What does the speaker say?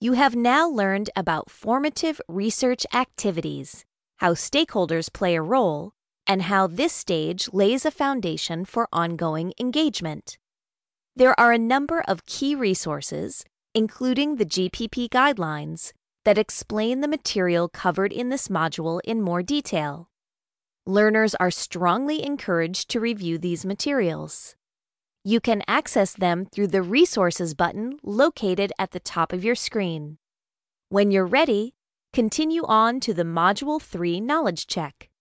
You have now learned about formative research activities, how stakeholders play a role, and how this stage lays a foundation for ongoing engagement. There are a number of key resources, including the GPP guidelines, that explain the material covered in this module in more detail. Learners are strongly encouraged to review these materials. You can access them through the Resources button located at the top of your screen. When you're ready, continue on to the Module 3 Knowledge Check.